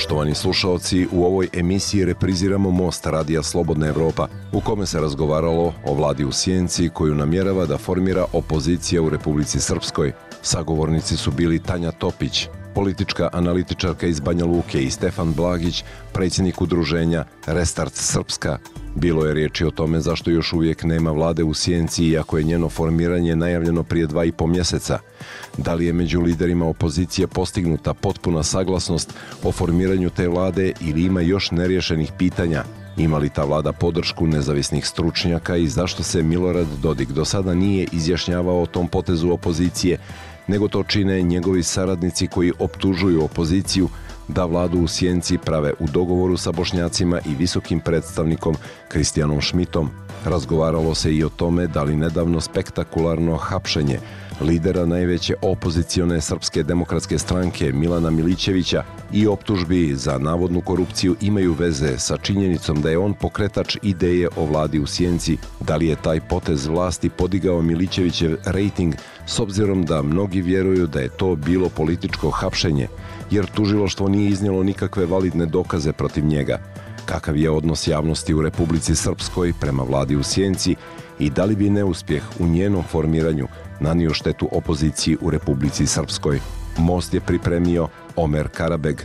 Poštovani slušaoci, u ovoj emisiji repriziramo Most Radija Slobodna Evropa, u kome se razgovaralo o vladi u sjenci koju namjerava da formira opozicija u Republici Srpskoj. Sagovornici su bili Tanja Topić, politička analitičarka iz Banja Luke, i Stefan Blagić, predsjednik udruženja Restart Srpska. Bilo je riječi o tome zašto još uvijek nema vlade u sjenci, iako je njeno formiranje najavljeno prije 2,5 mjeseca. Da li je među liderima opozicije postignuta potpuna saglasnost o formiranju te vlade ili ima još neriješenih pitanja? Ima li ta vlada podršku nezavisnih stručnjaka i zašto se Milorad Dodik do sada nije izjašnjavao o tom potezu opozicije, nego to čine njegovi saradnici koji optužuju opoziciju da vladu u sjenci prave u dogovoru sa Bošnjacima i visokim predstavnikom Kristijanom Šmitom. Razgovaralo se i o tome da li nedavno spektakularno hapšenje lidera najveće opozicione Srpske demokratske stranke Milana Milićevića i optužbi za navodnu korupciju imaju veze sa činjenicom da je on pokretač ideje o vladi u sjenci. Da li je taj potez vlasti podigao Milićevićev rejting s obzirom da mnogi vjeruju da je to bilo političko hapšenje, jer tužilaštvo nije iznijelo nikakve validne dokaze protiv njega? Kakav je odnos javnosti u Republici Srpskoj prema vladi u sjenci i da li bi neuspjeh u njenom formiranju nanio štetu opoziciji u Republici Srpskoj? Most je pripremio Omer Karabeg.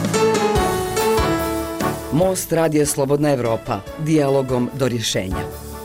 Most Radija Slobodna Evropa, dijalogom do rješenja.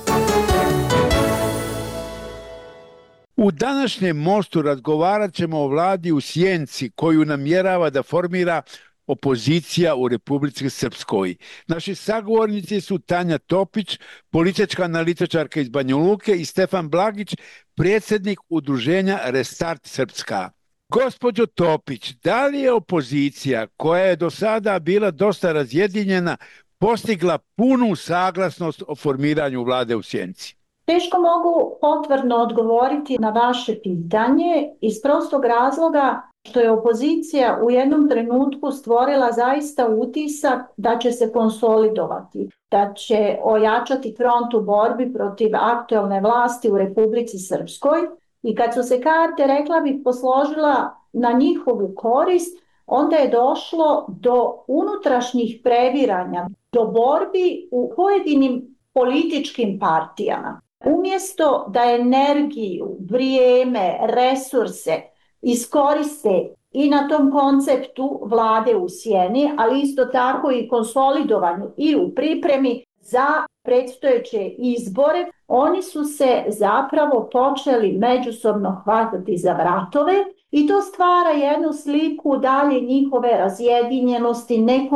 U današnjem Mostu razgovarat ćemo o vladi u sjenci koju namjerava da formira opozicija u Republici Srpskoj. Naši sagovornici su Tanja Topić, politička analitičarka iz Banja Luke, i Stefan Blagić, predsjednik udruženja Restart Srpska. Gospođo Topić, da li je opozicija, koja je do sada bila dosta razjedinjena, postigla punu saglasnost o formiranju vlade u sjenci? Teško mogu potvrdno odgovoriti na vaše pitanje iz prostog razloga što je opozicija u jednom trenutku stvorila zaista utisak da će se konsolidovati, da će ojačati front u borbi protiv aktuelne vlasti u Republici Srpskoj, i kad su se karte, rekla bih, posložila na njihovu korist, onda je došlo do unutrašnjih previranja, do borbi u pojedinim političkim partijama. Umjesto da energiju, vrijeme, resurse iskoriste i na tom konceptu vlade u sjeni, ali isto tako i konsolidovanju i u pripremi za predstojeće izbore, oni su se zapravo počeli međusobno hvatati za vratove i to stvara jednu sliku dalje njihove razjedinjenosti,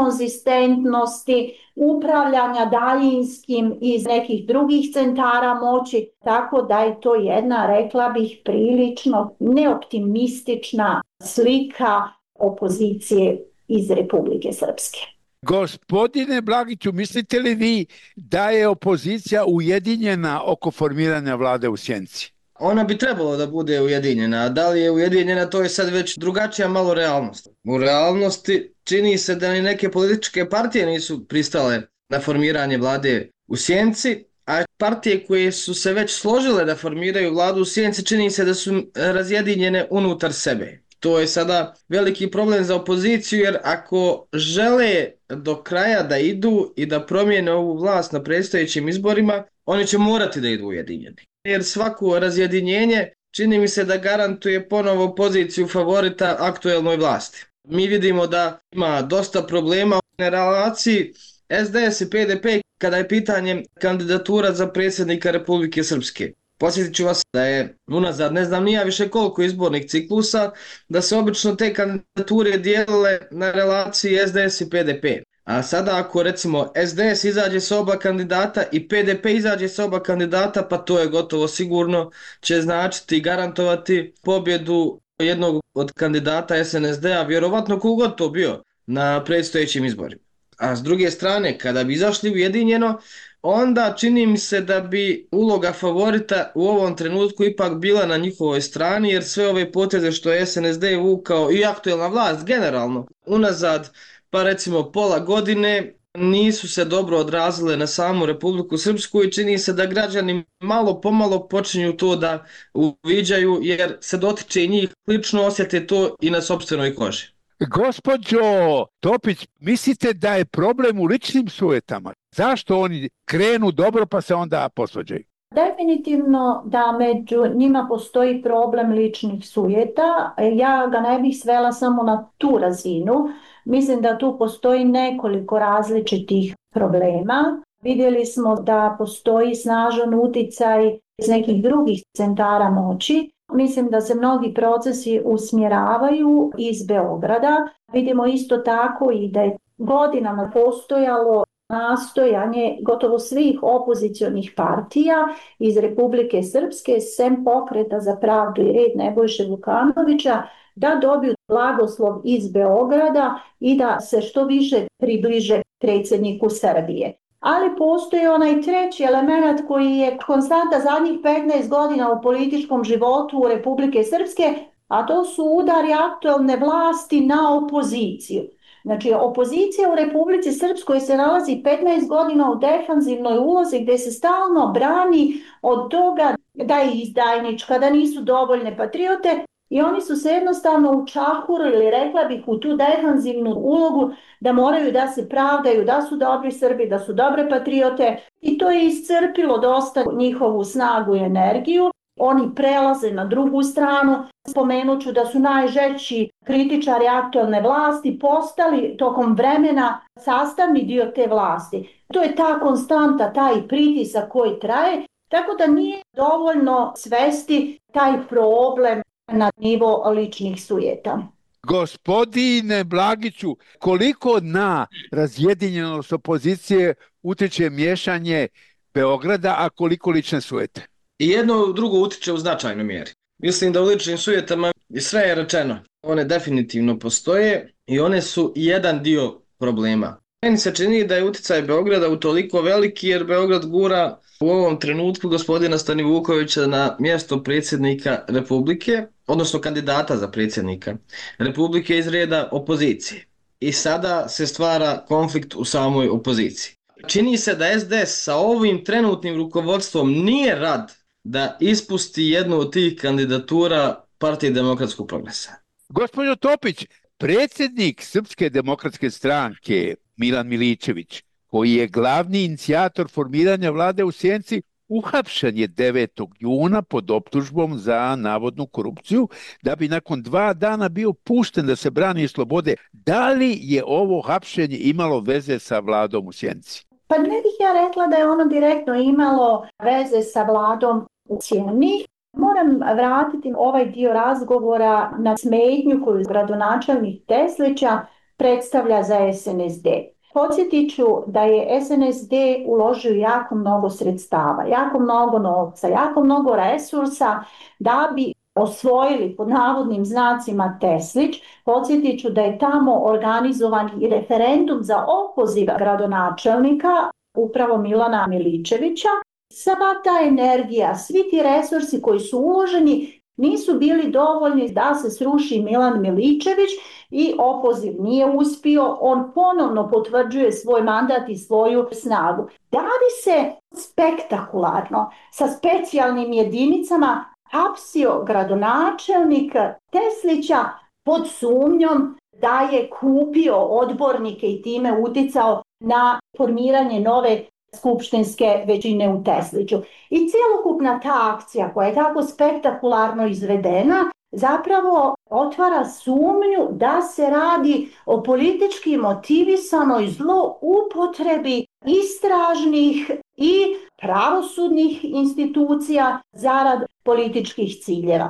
nekonzistentnosti, upravljanja daljinskim iz nekih drugih centara moći, tako da je to jedna, rekla bih, prilično neoptimistična slika opozicije iz Republike Srpske. Gospodine Blagiću, mislite li vi da je opozicija ujedinjena oko formiranja vlade u sjenci? Ona bi trebalo da bude ujedinjena, a da li je ujedinjena, to je sad već drugačija malo realnost. U realnosti čini se da ni neke političke partije nisu pristale na formiranje vlade u sjenci, a partije koje su se već složile da formiraju vladu u sjenci čini se da su razjedinjene unutar sebe. To je sada veliki problem za opoziciju, jer ako žele do kraja da idu i da promijene ovu vlast na predstojećim izborima, oni će morati da idu ujedinjeni. Jer svako razjedinjenje čini mi se da garantuje ponovo poziciju favorita aktuelnoj vlasti. Mi vidimo da ima dosta problema u relaciji SDS i PDP kada je pitanje kandidatura za predsjednika Republike Srpske. Posjetit ću vas da je unazad ne znam nija više koliko izbornih ciklusa, da se obično te kandidature dijelile na relaciji SDS i PDP. A sada ako recimo SDS izađe sa oba kandidata i PDP izađe sa oba kandidata, pa to je gotovo sigurno će značiti i garantovati pobjedu jednog od kandidata SNSD-a, vjerovatno kogod to bio na predstojećim izborima. A s druge strane, kada bi izašli ujedinjeno, onda čini mi se da bi uloga favorita u ovom trenutku ipak bila na njihovoj strani, jer sve ove poteze što je SNSD vukao i aktuelna vlast generalno unazad, pa recimo pola godine, nisu se dobro odrazile na samu Republiku Srpsku i čini se da građani malo pomalo počinju to da uviđaju, jer se dotiče i njih, lično osjete to i na sopstvenoj koži. Gospođo Topić, mislite da je problem u ličnim sujetama? Zašto oni krenu dobro pa se onda posvađaju? Definitivno da među njima postoji problem ličnih sujeta. Ja ga ne bih svela samo na tu razinu. Mislim da tu postoji nekoliko različitih problema. Vidjeli smo da postoji snažan uticaj iz nekih drugih centara moći. Mislim da se mnogi procesi usmjeravaju iz Beograda. Vidimo isto tako i da je godinama postojalo nastojanje gotovo svih opozicionih partija iz Republike Srpske, sem Pokreta za pravdu i red Nebojše Vukanovića, da dobiju blagoslov iz Beograda i da se što više približe predsjedniku Srbije. Ali postoji onaj treći element koji je konstanta zadnjih 15 godina u političkom životu Republike Srpske, a to su udari aktualne vlasti na opoziciju. Znači, opozicija u Republici Srpskoj se nalazi 15 godina u defanzivnoj ulozi gdje se stalno brani od toga da je izdajnička, da nisu dovoljne patriote i oni su se jednostavno učahurili, rekla bih, u tu defanzivnu ulogu da moraju da se pravdaju, da su dobri Srbi, da su dobre patriote i to je iscrpilo dosta njihovu snagu i energiju. Oni prelaze na drugu stranu. Spomenut ću da su najžešći kritičari aktualne vlasti postali tokom vremena sastavni dio te vlasti. To je ta konstanta, taj pritisak koji traje, tako da nije dovoljno svesti taj problem na nivo ličnih sujeta. Gospodine Blagiću, koliko na razjedinjenost opozicije utječe miješanje Beograda, a koliko lične sujete? I jedno drugo utiče u značajnoj mjeri. Mislim da u ličnim sujetama sve je rečeno. One definitivno postoje i one su jedan dio problema. Meni se čini da je uticaj Beograda utoliko veliki jer Beograd gura u ovom trenutku gospodina Stanivukovića na mjesto predsjednika Republike, odnosno kandidata za predsjednika Republike iz reda opozicije. I sada se stvara konflikt u samoj opoziciji. Čini se da SDS sa ovim trenutnim rukovodstvom nije rad da ispusti jednu od tih kandidatura Partije demokratskog progresa. Gospođo Topić, predsjednik Srpske demokratske stranke Milan Miličević, koji je glavni inicijator formiranja vlade u Sjenici, uhapšen je 9. juna pod optužbom za navodnu korupciju, da bi nakon 2 dana bio pušten da se brani iz slobode. Da li je ovo hapšenje imalo veze sa vladom u Sjenici? Pa ne bih ja rekla da je ono direktno imalo veze sa vladom u Sjeni. Moram vratiti ovaj dio razgovora na smetnju koju gradonačelnik Teslića predstavlja za SNSD. Podsjetit ću da je SNSD uložio jako mnogo sredstava, jako mnogo novca, jako mnogo resursa da bi osvojili pod navodnim znacima Teslić. Podsjetit ću da je tamo organizovan i referendum za opoziv gradonačelnika, upravo Milana Miličevića. Sva ta energija, svi ti resursi koji su uloženi nisu bili dovoljni da se sruši Milan Miličević i opoziv nije uspio. On ponovno potvrđuje svoj mandat i svoju snagu. Da bi se spektakularno sa specijalnim jedinicama hapsio gradonačelnik Teslića pod sumnjom da je kupio odbornike i time uticao na formiranje nove skupštinske većine u Tesliću. I cjelokupna ta akcija koja je tako spektakularno izvedena zapravo otvara sumnju da se radi o politički motivisanoj zloupotrebi istražnih i pravosudnih institucija zarad političkih ciljeva.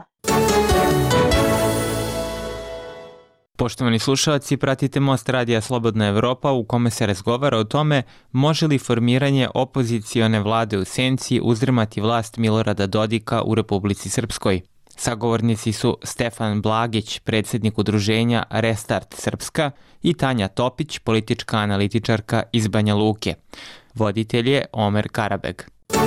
Poštovani slušalci, pratite Most radija Slobodna Evropa u kome se razgovara o tome može li formiranje opozicione vlade u Sjenici uzdrmati vlast Milorada Dodika u Republici Srpskoj. Sagovornici su Stefan Blagić, predsjednik udruženja Restart Srpska, i Tanja Topić, politička analitičarka iz Banja Luke. Voditelj je Omer Karabeg.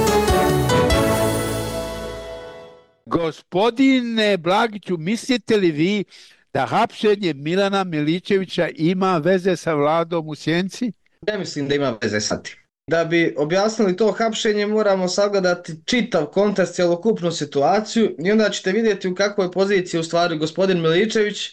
Gospodine Blagiću, mislite li vi da hapšenje Milana Miličevića ima veze sa vladom u Sjenici? Ne mislim da ima veze sa tim. Da bi objasnili to hapšenje moramo sagledati čitav kontekst, cjelokupnu situaciju i onda ćete vidjeti u kakvoj poziciji u stvari gospodin Miličević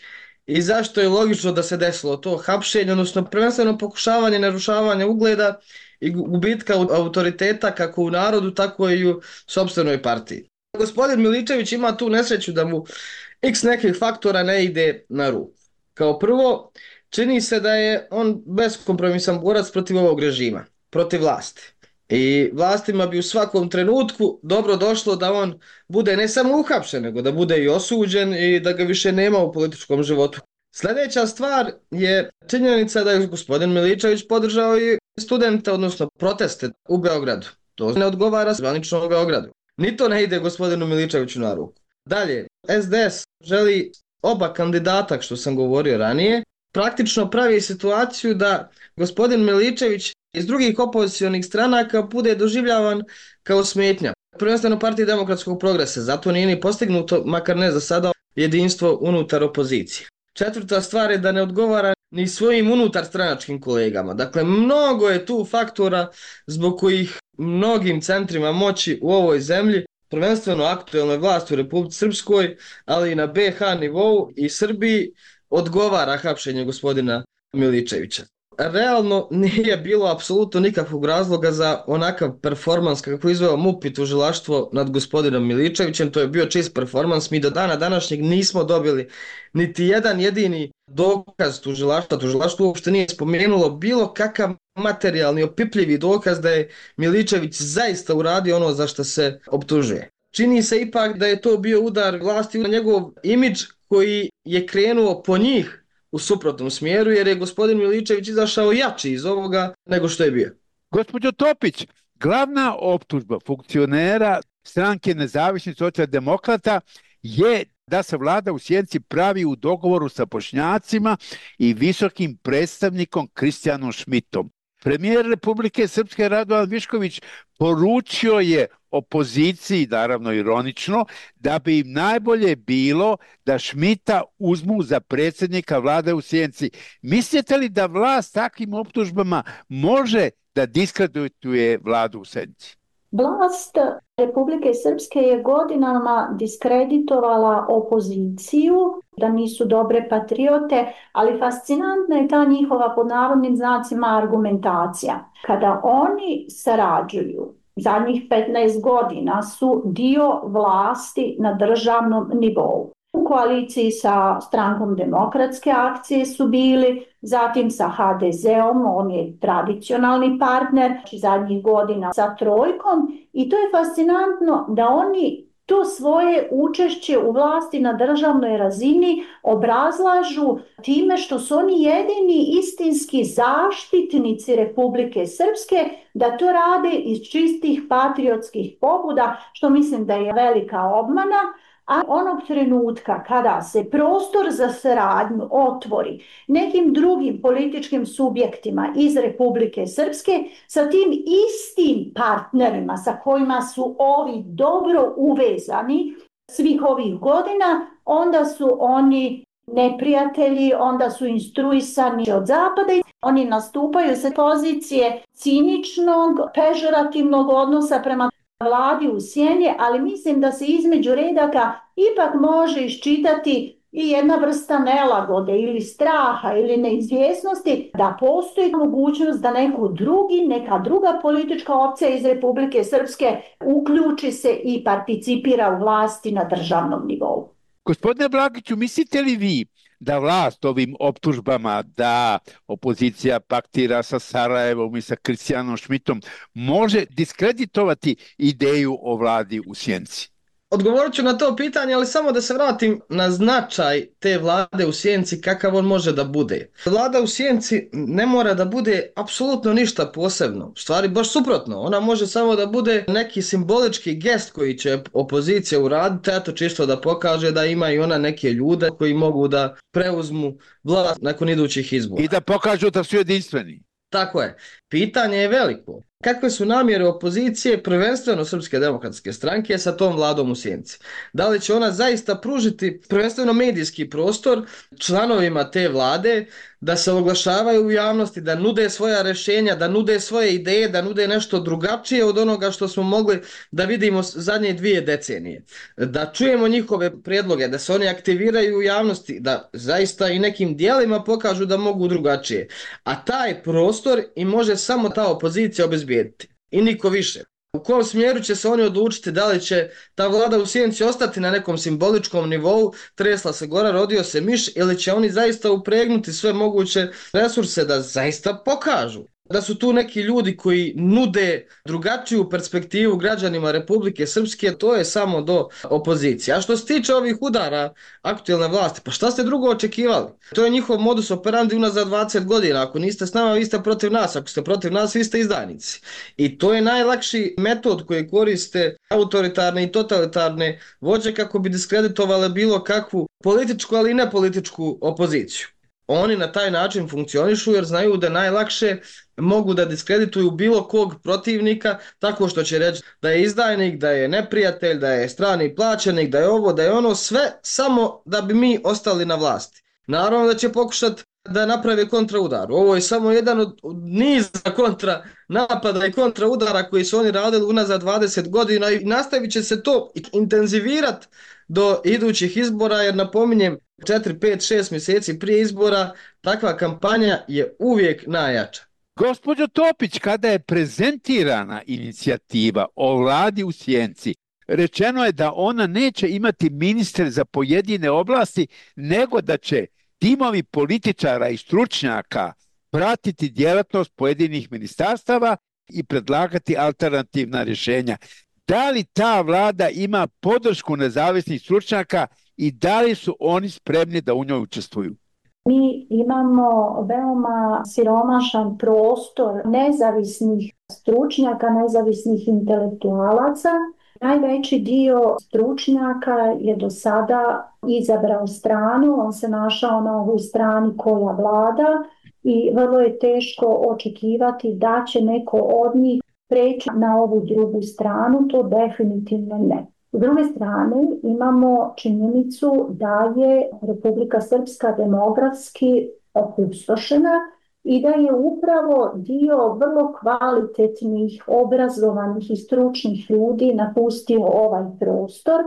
i zašto je logično da se desilo to hapšenje, odnosno prvenstveno pokušavanje narušavanja ugleda i gubitka autoriteta kako u narodu, tako i u sopstvenoj partiji. Gospodin Miličević ima tu nesreću da mu x nekih faktora ne ide na ruku. Kao prvo, čini se da je on beskompromisan borac protiv ovog režima, protiv vlasti. I vlastima bi u svakom trenutku dobro došlo da on bude ne samo uhapšen, nego da bude i osuđen i da ga više nema u političkom životu. Sljedeća stvar je činjenica da je gospodin Miličević podržao i studente, odnosno proteste u Beogradu. To ne odgovara zvanično u Beogradu. Ni to ne ide gospodinu Miličeviću na ruku. Dalje, SDS želi oba kandidata, što sam govorio ranije, praktično pravi situaciju da gospodin Miličević iz drugih opozicionih stranaka bude doživljavan kao smetnja. Prvenstveno Partiji demokratskog progresa, zato nije ni postignuto, makar ne za sada, jedinstvo unutar opozicije. Četvrta stvar je da ne odgovara ni svojim unutar stranačkim kolegama. Dakle, mnogo je tu faktora zbog kojih mnogim centrima moći u ovoj zemlji, prvenstveno aktuelnoj vlasti u Republici Srpskoj, ali i na BiH nivou i Srbiji, odgovara hapšenje gospodina Miličevića. Realno nije bilo apsolutno nikakvog razloga za onakav performans kako izveo MUP i tužilaštvo nad gospodinom Miličevićem. To je bio čist performans. Mi do dana današnjeg nismo dobili niti jedan jedini dokaz tužilaštva. Tužilaštvo uopšte nije spomenulo bilo kakav materijalni opipljivi dokaz da je Miličević zaista uradio ono za što se optužuje. Čini se ipak da je to bio udar vlasti na njegov imidž koji je krenuo po njih u suprotnom smjeru, jer je gospodin Miličević izašao jači iz ovoga nego što je bio. Gospođo Topić, glavna optužba funkcionera stranke Nezavisnih socijaldemokrata je da se vlada u Sjenici pravi u dogovoru sa Bošnjacima i visokim predstavnikom Kristijanom Šmitom. Premijer Republike Srpske Radovan Višković poručio je opoziciji, naravno ironično, da bi im najbolje bilo da Šmita uzmu za predsjednika vlade u Sjenici. Mislite li da vlast takvim optužbama može da diskredituje vladu u Sjenici? Vlast Republike Srpske je godinama diskreditovala opoziciju, da nisu dobre patriote, ali fascinantna je ta njihova pod navodnim znacima argumentacija. Kada oni sarađuju, zadnjih 15 godina su dio vlasti na državnom nivou. U koaliciji sa Strankom demokratske akcije su bili, zatim sa HDZ-om, on je tradicionalni partner, zadnjih godina sa Trojkom, i to je fascinantno da oni to svoje učešće u vlasti na državnoj razini obrazlažu time što su oni jedini istinski zaštitnici Republike Srpske, da to rade iz čistih patriotskih pobuda, što mislim da je velika obmana. A onog trenutka kada se prostor za saradnju otvori nekim drugim političkim subjektima iz Republike Srpske, sa tim istim partnerima sa kojima su ovi dobro uvezani svih ovih godina, onda su oni neprijatelji, onda su instruisani od zapada i oni nastupaju sa pozicije ciničnog, pežorativnog odnosa prema vladi u sjeni, ali mislim da se između redaka ipak može iščitati i jedna vrsta nelagode ili straha ili neizvjesnosti da postoji mogućnost da neka druga politička opcija iz Republike Srpske uključi se i participira u vlasti na državnom nivou. Gospodine Blagiću, mislite li vi da vlast ovim optužbama da opozicija paktira sa Sarajevom i sa Kristijanom Šmitom može diskreditovati ideju o vladi u Sjenici? Odgovorit ću na to pitanje, ali samo da se vratim na značaj te vlade u Sjenici, kakav on može da bude. Vlada u Sjenici ne mora da bude apsolutno ništa posebno. U stvari, baš suprotno. Ona može samo da bude neki simbolički gest koji će opozicija uraditi, eto čisto da pokaže da ima i ona neke ljude koji mogu da preuzmu vlast nakon idućih izbora. I da pokažu da su jedinstveni. Tako je. Pitanje je veliko. Kakve su namjere opozicije, prvenstveno Srpske demokratske stranke, sa tom vladom u sjenci? Da li će ona zaista pružiti prvenstveno medijski prostor članovima te vlade da se oglašavaju u javnosti, da nude svoja rješenja, da nude svoje ideje, da nude nešto drugačije od onoga što smo mogli da vidimo zadnje 2 decenije? Da čujemo njihove prijedloge, da se oni aktiviraju u javnosti, da zaista i nekim dijelima pokažu da mogu drugačije. A taj prostor i može samo ta opozicija obezbijediti i niko više. U kom smjeru će se oni odlučiti, da li će ta vlada u sjenci ostati na nekom simboličkom nivou, tresla se gora, rodio se miš, ili će oni zaista upregnuti sve moguće resurse da zaista pokažu da su tu neki ljudi koji nude drugačiju perspektivu građanima Republike Srpske, to je samo do opozicije. A što se tiče ovih udara aktualne vlasti, pa šta ste drugo očekivali? To je njihov modus operandi unazad 20 godina. Ako niste s nama, vi ste protiv nas. Ako ste protiv nas, vi ste izdajnici. I to je najlakši metod koji koriste autoritarne i totalitarne vođe kako bi diskreditovale bilo kakvu političku, ali i nepolitičku opoziciju. Oni na taj način funkcionišu jer znaju da najlakše mogu da diskredituju bilo kog protivnika tako što će reći da je izdajnik, da je neprijatelj, da je strani plaćenik, da je ovo, da je ono, sve samo da bi mi ostali na vlasti. Naravno da će pokušati da naprave kontraudar. Ovo je samo jedan od niza kontra napada i kontraudara koji su oni radili unazad 20 godina i nastavit će se to intenzivirati do idućih izbora, jer napominjem 4, 5, 6 mjeseci prije izbora takva kampanja je uvijek najjača. Gospođo Topić, kada je prezentirana inicijativa o vladi u sjenci, rečeno je da ona neće imati ministre za pojedine oblasti, nego da će timovi političara i stručnjaka pratiti djelatnost pojedinih ministarstava i predlagati alternativna rješenja. Da li ta vlada ima podršku nezavisnih stručnjaka i da li su oni spremni da u njoj učestvuju? Mi imamo veoma siromašan prostor nezavisnih stručnjaka, nezavisnih intelektualaca. Najveći dio stručnjaka je do sada izabrao stranu, on se našao na ovoj strani koja vlada i vrlo je teško očekivati da će neko od njih preći na ovu drugu stranu, to definitivno ne. S druge strane imamo činjenicu da je Republika Srpska demografski opustošena i da je upravo dio vrlo kvalitetnih, obrazovanih i stručnih ljudi napustio ovaj prostor.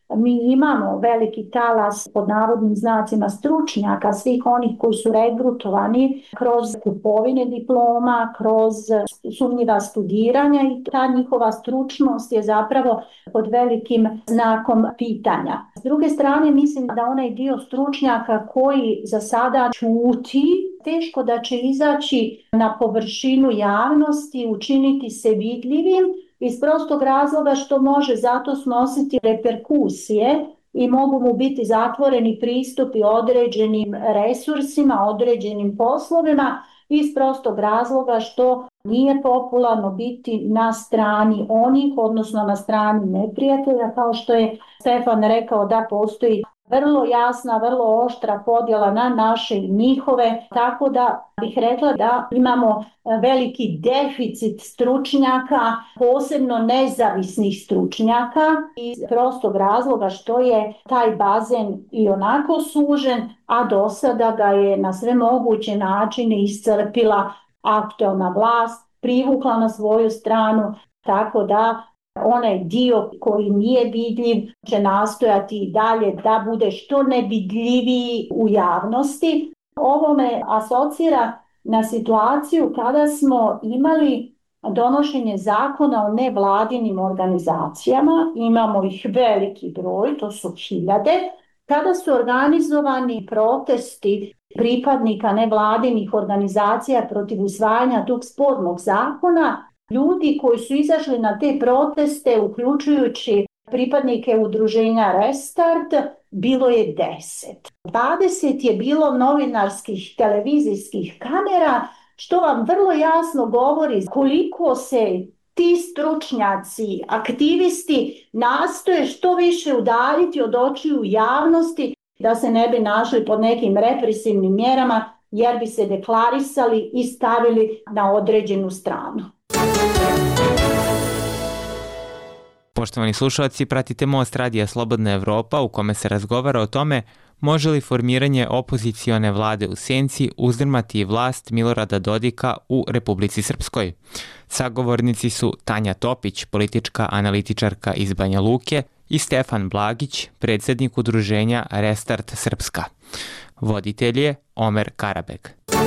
Mi imamo veliki talas pod navodnim znacima stručnjaka, svih onih koji su regrutovani kroz kupovine diploma, kroz sumnjiva studiranja i ta njihova stručnost je zapravo pod velikim znakom pitanja. S druge strane, mislim da onaj dio stručnjaka koji za sada ćuti, teško da će izaći na površinu javnosti, učiniti se vidljivim, iz prostog razloga što može zato snositi reperkusije i mogu mu biti zatvoreni pristupi određenim resursima, određenim poslovima, iz prostog razloga što nije popularno biti na strani onih, odnosno na strani neprijatelja, kao što je Stefan rekao da postoji vrlo jasna, vrlo oštra podjela na naše i njihove, tako da bih rekla da imamo veliki deficit stručnjaka, posebno nezavisnih stručnjaka, iz prostog razloga što je taj bazen i onako sužen, a do sada ga je na sve moguće načine iscrpila aktualna vlast, privukla na svoju stranu, tako da onaj dio koji nije vidljiv će nastojati i dalje da bude što nevidljiviji u javnosti. Ovo me asocira na situaciju kada smo imali donošenje zakona o nevladinim organizacijama, imamo ih veliki broj, to su 1000, kada su organizovani protesti pripadnika nevladinih organizacija protiv usvajanja tog spornog zakona. Ljudi koji su izašli na te proteste, uključujući pripadnike udruženja Restart, bilo je 10. 20 je bilo novinarskih televizijskih kamera, što vam vrlo jasno govori koliko se ti stručnjaci, aktivisti nastoje što više udaljiti od očiju javnosti da se ne bi našli pod nekim represivnim mjerama jer bi se deklarisali i stavili na određenu stranu. Poštovani slušalci, pratite Most radija Slobodna Evropa u kome se razgovara o tome može li formiranje opozicione vlade u senci uzdrmati vlast Milorada Dodika u Republici Srpskoj. Sagovornici su Tanja Topić, politička analitičarka iz Banja Luke, i Stefan Blagić, predsjednik udruženja Restart Srpska. Voditelj je Omer Karabeg.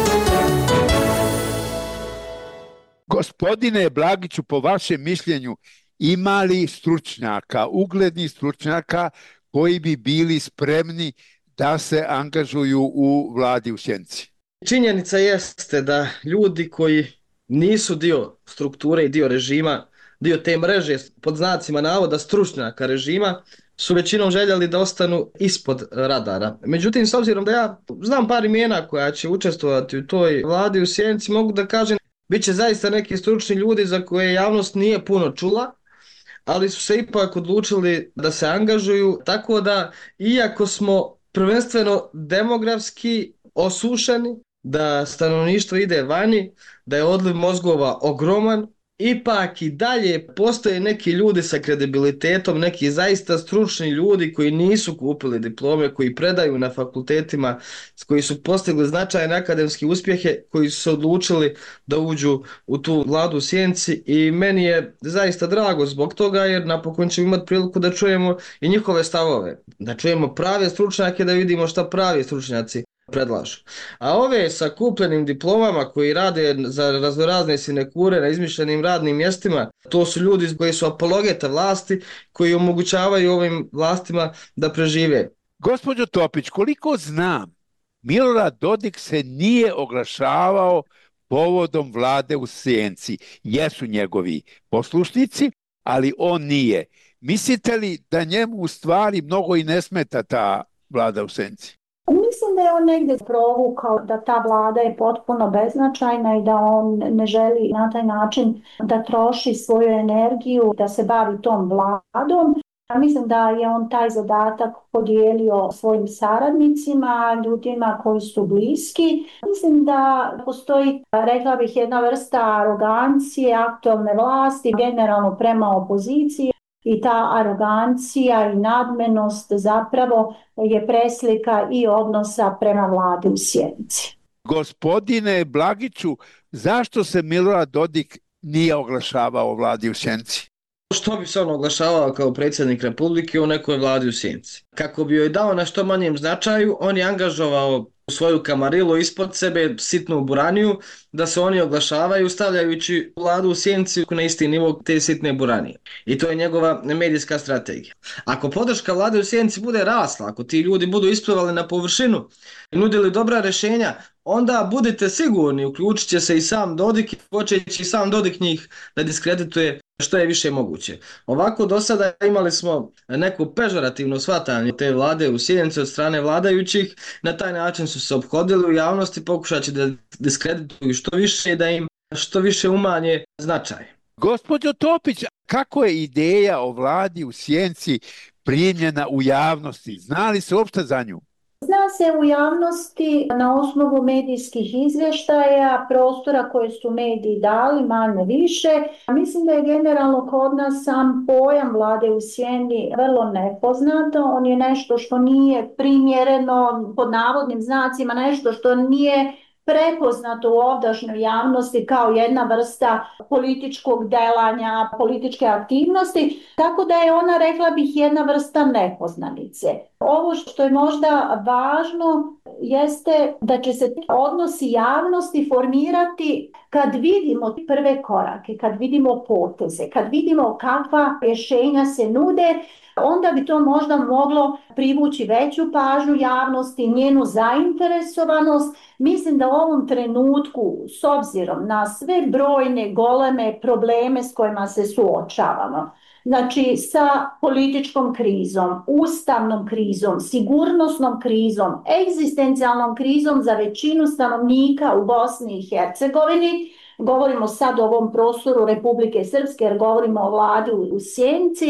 Gospodine Blagiću, po vašem mišljenju, ima li stručnjaka, uglednih stručnjaka koji bi bili spremni da se angažuju u vladi u senci? Činjenica jeste da ljudi koji nisu dio strukture i dio režima, dio te mreže pod znacima navoda stručnjaka režima, su većinom željeli da ostanu ispod radara. Međutim, s obzirom da ja znam par imena koja će učestvovati u toj vladi u senci, mogu da kažem bit će zaista neki stručni ljudi za koje javnost nije puno čula, ali su se ipak odlučili da se angažuju, tako da iako smo prvenstveno demografski osušeni, da stanovništvo ide vani, da je odliv mozgova ogroman, ipak i dalje postoje neki ljudi sa kredibilitetom, neki zaista stručni ljudi koji nisu kupili diplome, koji predaju na fakultetima, koji su postigli značajne akademske uspjehe, koji su se odlučili da uđu u tu vladu u senci i meni je zaista drago zbog toga jer napokon ćemo imati priliku da čujemo i njihove stavove, da čujemo prave stručnjake, da vidimo šta pravi stručnjaci predlažu. A ove sa kupljenim diplomama koji rade za raznorazne sinekure na izmišljenim radnim mjestima, to su ljudi koji su apologeta vlasti, koji omogućavaju ovim vlastima da prežive. Gospođo Topić, koliko znam, Milorad Dodik se nije oglašavao povodom vlade u senci. Jesu njegovi poslušnici, ali on nije. Mislite li da njemu u stvari mnogo i ne smeta ta vlada u senci? Mislim da je on negdje provukao da ta vlada je potpuno beznačajna i da on ne želi na taj način da troši svoju energiju, da se bavi tom vladom. Mislim da je on taj zadatak podijelio svojim saradnicima, ljudima koji su bliski. Mislim da postoji, rekla bih, jedna vrsta arogancije aktualne vlasti, generalno prema opoziciji. I ta arogancija i nadmenost zapravo je preslika i odnosa prema vladi u senci. Gospodine Blagiću, zašto se Milorad Dodik nije oglašavao o vladi u senci? Što bi se on oglašavao kao predsjednik Republike u nekoj vladi u senci? Kako bi joj dao na što manjem značaju, on je angažovao u svoju kamarilu ispod sebe sitnu buraniju da se oni oglašavaju stavljajući vladu u senci na isti nivo te sitne buranije. I to je njegova medijska strategija. Ako podrška vlade u senci bude rasla, ako ti ljudi budu isplivali na površinu i nudili dobra rješenja, onda budite sigurni, uključit će se i sam Dodik, počeći i sam Dodik njih da diskredituje što je više moguće. Ovako do sada imali smo neku pežorativno shvatanje te vlade u senci od strane vladajućih, na taj način su se ophodili u javnosti pokušajući da diskredituju što više i da im što više umanje značaj. Gospođo Topić, kako je ideja o vladi u senci primljena u javnosti? Zna li se uopšte za nju? Zna se u javnosti na osnovu medijskih izvještaja, prostora koje su mediji dali, manje više. Mislim da je generalno kod nas sam pojam vlade u sjeni vrlo nepoznat. On je nešto što nije primjereno, pod navodnim znacima, nešto što nije prepoznato u ovdašnjoj javnosti kao jedna vrsta političkog delanja, političke aktivnosti, tako da je ona, rekla bih, jedna vrsta nepoznanice. Ovo što je možda važno jeste da će se odnosi javnosti formirati kad vidimo prve korake, kad vidimo poteze, kad vidimo kakva rješenja se nude, onda bi to možda moglo privući veću pažnju javnosti, njenu zainteresovanost. Mislim da u ovom trenutku, s obzirom na sve brojne goleme probleme s kojima se suočavamo, znači sa političkom krizom, ustavnom krizom, sigurnosnom krizom, egzistencijalnom krizom za većinu stanovnika u Bosni i Hercegovini, govorimo sad o ovom prostoru Republike Srpske jer govorimo o vladi u senci,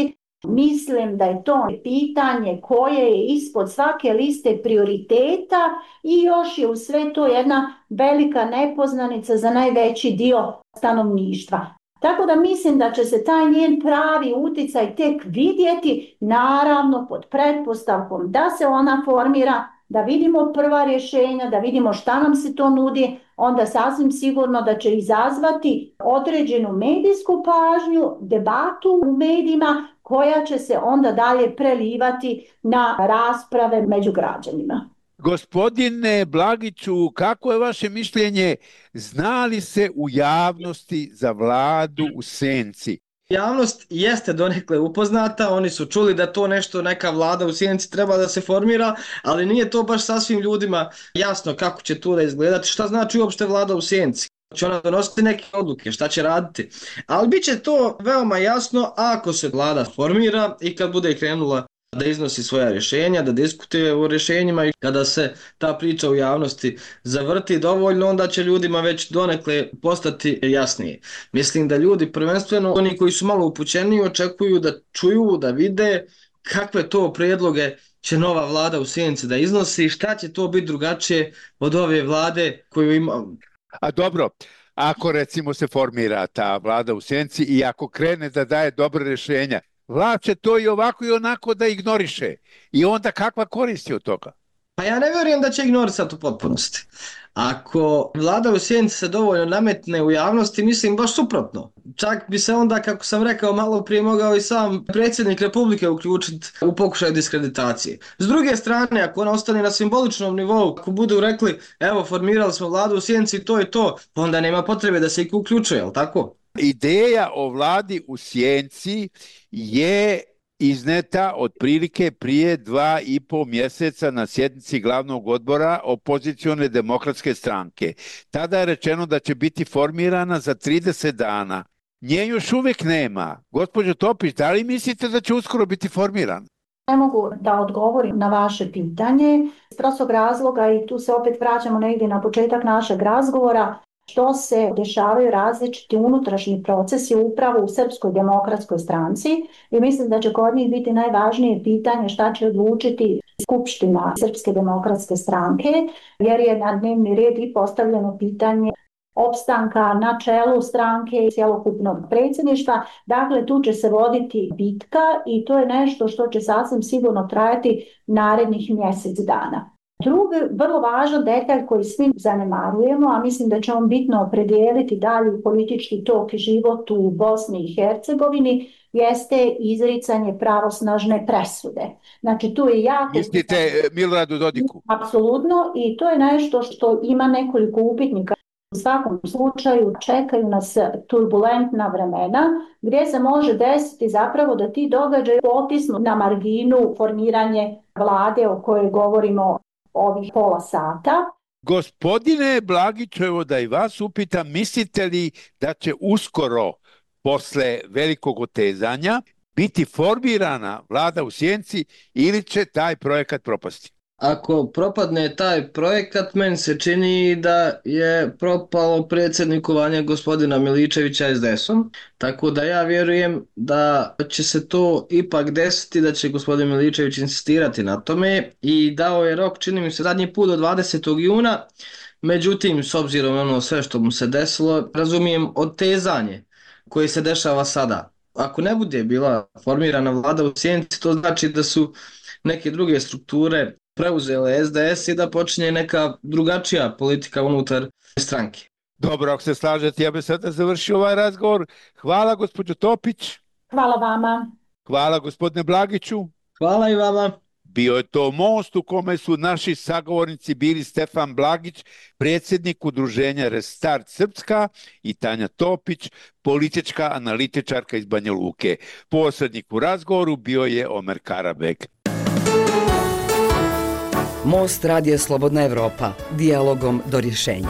Mislim da je to pitanje koje je ispod svake liste prioriteta i još je u sve to jedna velika nepoznanica za najveći dio stanovništva. Tako da mislim da će se taj njen pravi uticaj tek vidjeti, naravno pod pretpostavkom da se ona formira, da vidimo prva rješenja, da vidimo šta nam se to nudi, onda sasvim sigurno da će izazvati određenu medijsku pažnju, debatu u medijima koja će se onda dalje prelivati na rasprave među građanima. Gospodine Blagiću, kako je vaše mišljenje? Zna li se u javnosti za vladu u senci? Javnost jeste donekle upoznata, oni su čuli da to nešto, neka vlada u sjenci treba da se formira, ali nije to baš sasvim ljudima jasno kako će to da izgledati, šta znači uopšte vlada u sjenci. Će ona donositi neke odluke, šta će raditi. Ali bit će to veoma jasno ako se vlada formira i kad bude krenula da iznosi svoja rješenja, da diskutuje o rješenjima i kada se ta priča u javnosti zavrti dovoljno, onda će ljudima već donekle postati jasnije. Mislim da ljudi, prvenstveno oni koji su malo upućeni, očekuju da čuju, da vide kakve to prijedloge će nova vlada u sjenci da iznosi, šta će to biti drugačije od ove vlade koju imamo. A dobro, ako recimo se formira ta vlada u senci i ako krene da daje dobre rješenja, vlast će to i ovako i onako da ignoriše. I onda kakva koristi od toga? Pa ja ne vjerujem da će ignorisati u potpunosti. Ako vlada u sjenci se dovoljno nametne u javnosti, mislim baš suprotno. Čak bi se onda, kako sam rekao malo prije, mogao i sam predsjednik Republike uključiti u pokušaj diskreditacije. S druge strane, ako ona ostane na simboličnom nivou, ako budu rekli evo formirali smo vladu u sjenci, to je to, onda nema potrebe da se ih uključuje, jel tako? Ideja o vladi u sjenci je izneta otprilike prije 2,5 mjeseca na sjednici glavnog odbora opozicione demokratske stranke. Tada je rečeno da će biti formirana za 30 dana. Nje još uvijek nema. Gospođo Topić, da li mislite da će uskoro biti formirana? Ne mogu da odgovorim na vaše pitanje. Iz prostog razloga, i tu se opet vraćamo negdje na početak našeg razgovora, što se dešavaju različiti unutrašnji procesi upravo u Srpskoj demokratskoj stranci i mislim da će kod njih biti najvažnije pitanje šta će odlučiti Skupština Srpske demokratske stranke, jer je na dnevni red i postavljeno pitanje opstanka na čelu stranke i cjelokupnog predsjedništva. Dakle, tu će se voditi bitka i to je nešto što će sasvim sigurno trajati narednih mjesec dana. Drugi vrlo važan detalj koji svi zanemarujemo, a mislim da će on bitno opredijeliti dalje politički tok i život u Bosni i Hercegovini, jeste izricanje pravosnažne presude. Znači tu je jako... Mislite Miloradu Dodiku? Apsolutno, i to je nešto što ima nekoliko upitnika. U svakom slučaju čekaju nas turbulentna vremena gdje se može desiti zapravo da ti događaji potisnu na marginu formiranje vlade o kojoj govorimo ovih pola sata. Gospodine Blagiću, evo da i vas upitam, mislite li da će uskoro, posle velikog otezanja, biti formirana vlada u sjenci ili će taj projekat propasti? Ako propadne taj projekat, meni se čini da je propalo predsjednikovanje gospodina Miličevića SDS-om, tako da ja vjerujem da će se to ipak desiti, da će gospodin Miličević insistirati na tome i dao je rok, čini mi se zadnji put do 20. juna, međutim, s obzirom na ono sve što mu se desilo, razumijem otezanje koje se dešava sada. Ako ne bude bila formirana vlada u sjenci, to znači da su neke druge strukture preuzele SDS i da počinje neka drugačija politika unutar stranke. Dobro, ako se slažete, ja bih sada završio ovaj razgovor. Hvala gospođo Topić. Hvala vama. Hvala gospodine Blagiću. Hvala i vama. Bio je to most u kome su naši sagovornici bili Stefan Blagić, predsjednik udruženja Restart Srpska, i Tanja Topić, politička analitičarka iz Banja Luke. Posrednik u razgovoru bio je Omer Karabek. Most Radija Slobodna Evropa. Dijalogom do rješenja.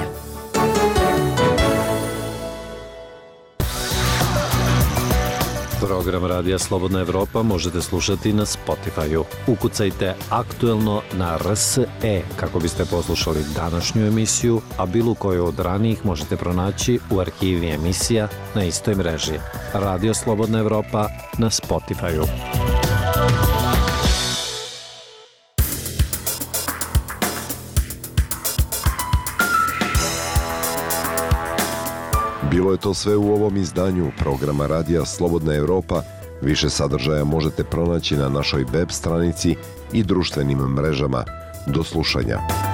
Program Radija Slobodna Evropa možete slušati na Spotify-u. Ukucajte Aktuelno na RSE kako biste poslušali današnju emisiju, a bilo koju od ranijih možete pronaći u arhivi emisija na istoj mreži. Radio Slobodna Evropa na Spotify-u. Bilo je to sve u ovom izdanju programa Radija Slobodna Evropa. Više sadržaja možete pronaći na našoj web stranici i društvenim mrežama. Do slušanja.